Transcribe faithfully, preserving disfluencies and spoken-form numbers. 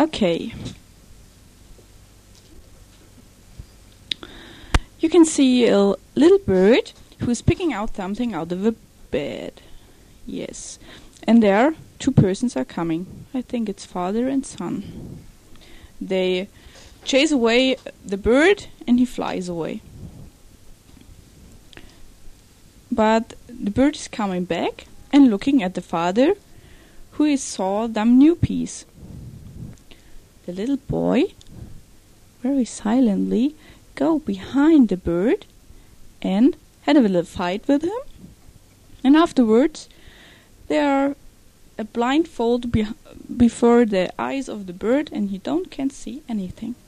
Okay. You can see a little bird who's picking out something out of a bed. Yes. And there, two persons are coming. I think it's father and son. They chase away the bird and he flies away. But the bird is coming back and looking at the father, who is saw them new piece. The little boy, very silently, go behind the bird and had a little fight with him. And afterwards, they are a blindfold be- before the eyes of the bird, and he don't can see anything.